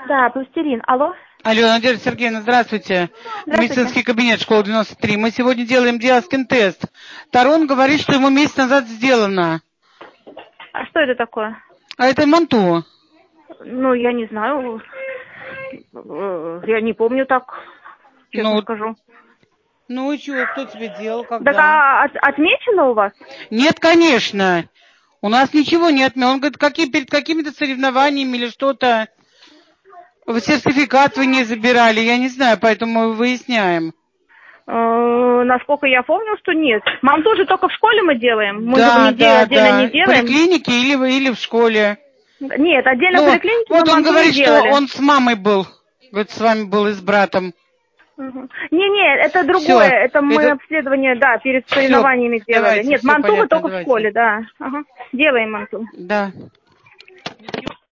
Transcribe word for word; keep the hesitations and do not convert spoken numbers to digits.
Да, пластилин. Алло? Алло, Надежда Сергеевна, здравствуйте. Здравствуйте. Медицинский кабинет, школа девяносто три. Мы сегодня делаем диаскин-тест. Тарон говорит, что ему месяц назад сделано. А что это такое? А это манту. Ну, я не знаю. Я не помню так, честно Ну, скажу. ну и чего, кто тебе делал, Так когда? а от- отмечено у вас? Нет, конечно. У нас ничего не отмечено. Он говорит, какие, перед какими-то соревнованиями или что-то. Сертификат вы не забирали, я не знаю, поэтому выясняем. Э, насколько я помню, что нет. Мам тоже только в школе мы делаем. Мы Да, не де- да, отдельно да. не В делаем. поликлинике или, в- или в школе. Нет, отдельно в Ну, поликлинике мы вот он манту не говорит, что делали. он с мамой был. Говорит, с вами был и с братом. Мгм. Не-не, это другое. Все, Это мы это... обследование, да, перед Все, соревнованиями делали. давайте, Нет, все манту мы понятно, только в давайте. школе, да. Ага. Делаем манту. Да.